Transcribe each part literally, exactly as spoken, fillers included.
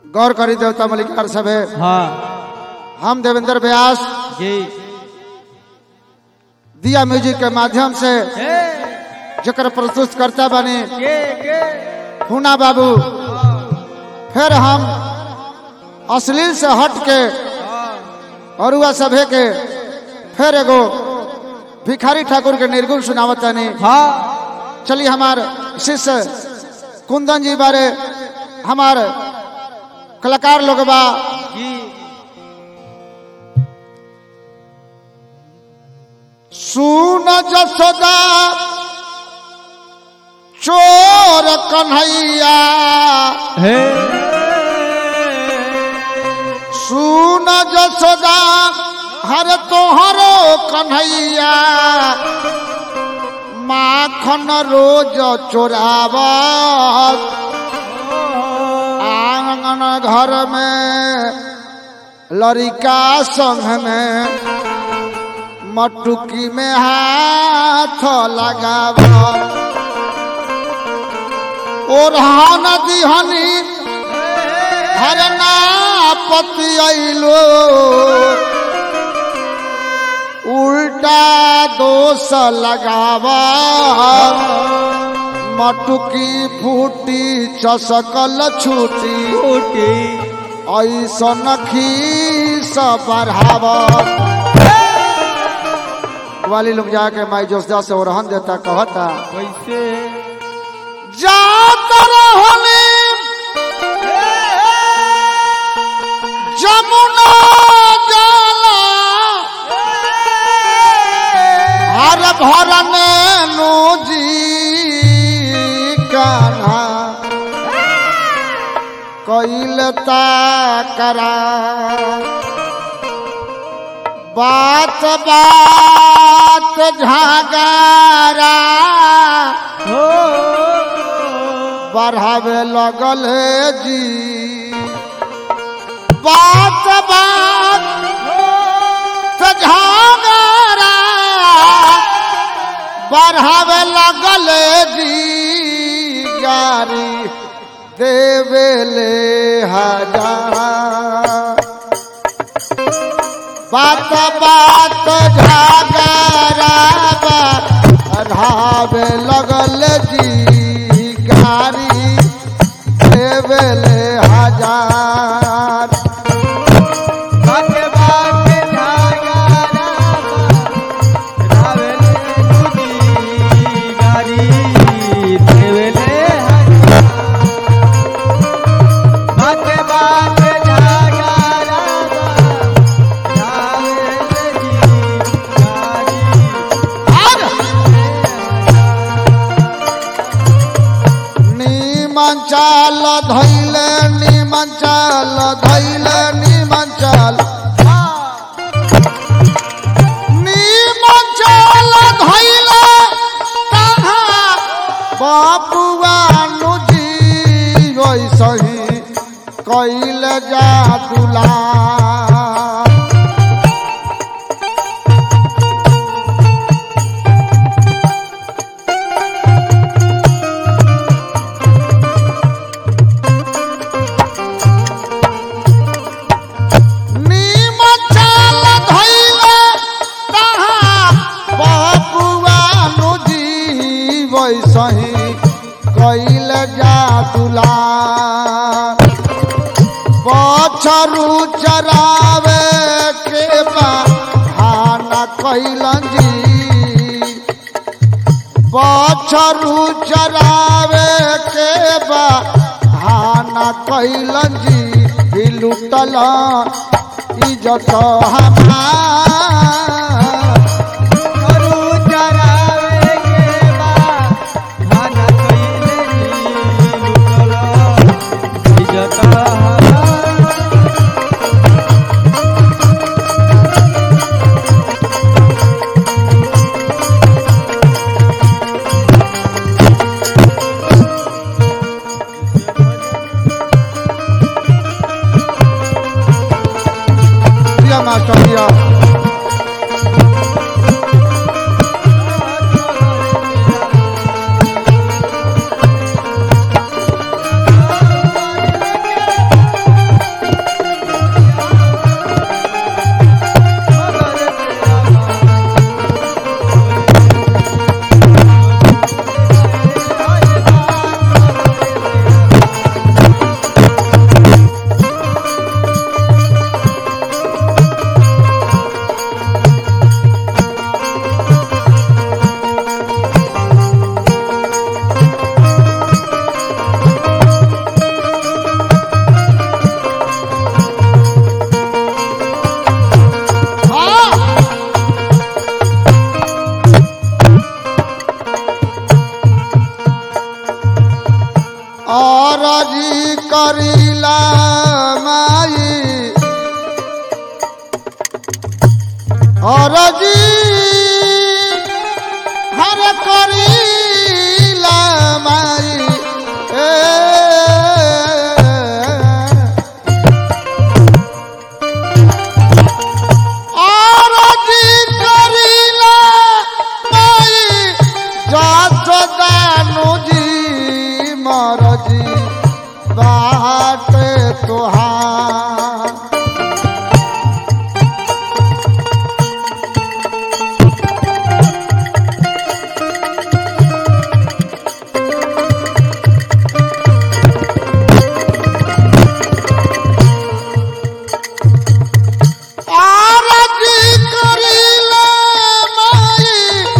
गौर करी देवता मलिकार सभे। हाँ हम देवेंद्र व्यास जी दिया म्यूजिक के माध्यम से जकर प्रस्तुत करता बने हुना बाबू, फिर हम अश्लील से हट के और वह सभे के फिर एगो भिखारी ठाकुर के निर्गुण सुनावत नहीं। हाँ चलिए हमार शिष्य कुंदन जी बारे हमार कलाकार लोग बा जी सुन जसोदा चोर कन्हैया, हे सुन जसोदा हर तोहरो कन्हैया, माखन रोज चोरावत आंगन घर में लड़का संग में मटुकी में हाथ लगावत और हान दिहनी हरना पति आइलो, उल्टा दोष लगावा मटुकी फूटी चसकल छूटी छूटी ऐसन खीस बढ़ावा। वाली लोग जाके माई जोशदा से ओरहन देता कहता कैसे जात रहनी जमुना जाला हर भरने नूजी कान्हा कैलता करा, बात बात झगड़ा हो बढ़ावे लगल जी, बात बात झगड़ा बढ़ावे लगल जी, गारी देवेले हजार, बात बात झगड़ा बढ़ावे लगल जी, गारी देवेले हजार, बात बात झगड़ा बढ़ावेले दूजी, गारी देवेले हजार, बात बात झगड़ा बढ़ावेले जी, गारी नीमन चाल धैले नीमन चाल धैले नीमन चाल नीमन चाल धैले कहाँ बाबुआ नुजी वैसही कैल जा दुला, सही कैल जा दुला, बछरू चरावे के बहाना कैलन जी, बछरू चरावे के बहाना कैलन जी, लुटल इज्जत हमार, मास्टर दिया माई और जी हर करीला माई ए और जी करीला माई जसदानु जी मोर जी बाट तुहार आरती करीला माई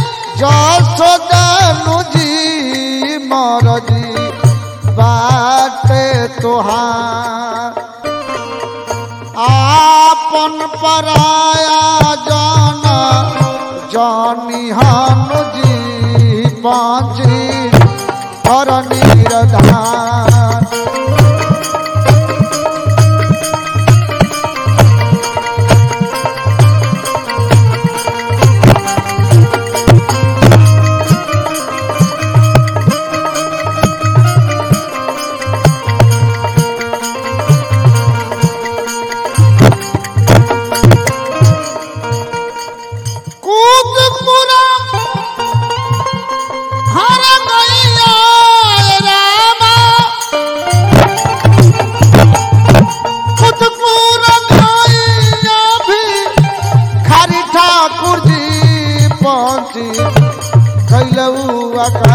जसदानु जी मोर जी बाटे तुहार आपन पराया जान जानी हनु जी पाँची और निरधार हर गैया रामा कुतपुर गैया भी खारी ठाकुर जी पहुंची कैलुआ का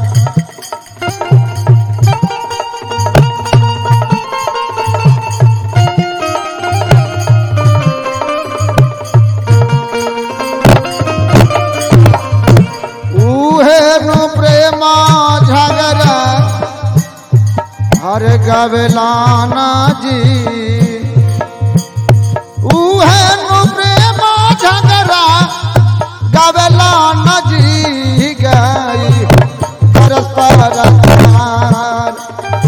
प्रेमा झगड़ा हर गवलाना जी उहे नु प्रेमा झगड़ा गवलाना जी गई परस्पर प्यार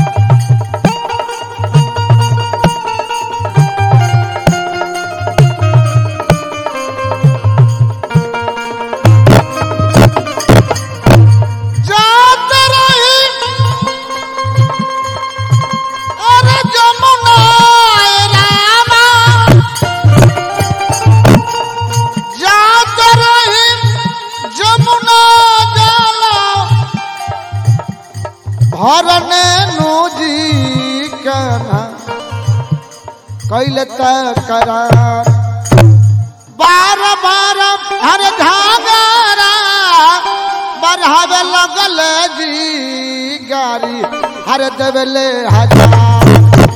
भरने नूजी कना कैल करार बार बार हर घाघरा बढ़ावे लगल जी गारी हर देवले हजार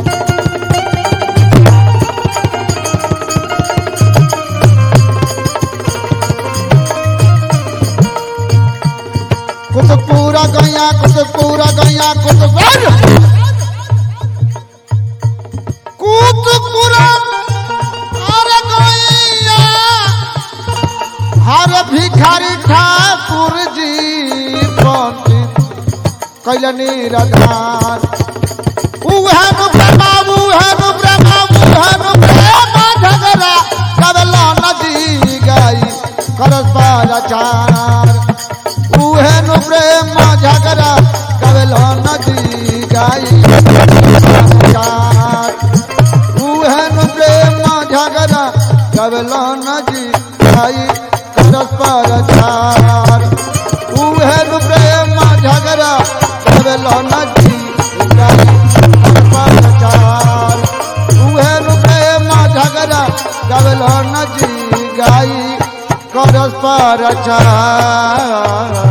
कुछ पूरा गया कुछ पूरा गया कुछ कुछ पूरा हर गैया हर भिखारी ठाकुर जी पहुंची कैलनी रधार उहे नु ब्रह्मा उहे नु ब्रह्मा उहे नु ब्रह्मा झगड़ा कबला नदी गई करस्पर चार उहे नु प्रेम झगड़ा कबला नदी गाई उहे नु प्रेम झगड़ा कबला नदी गाई परस्पर चार उहे नु प्रेम झगड़ा कबला नदी गाई परस्पर चार उहे नु प्रेम झगड़ा कबला नदी गाई परस्पर चार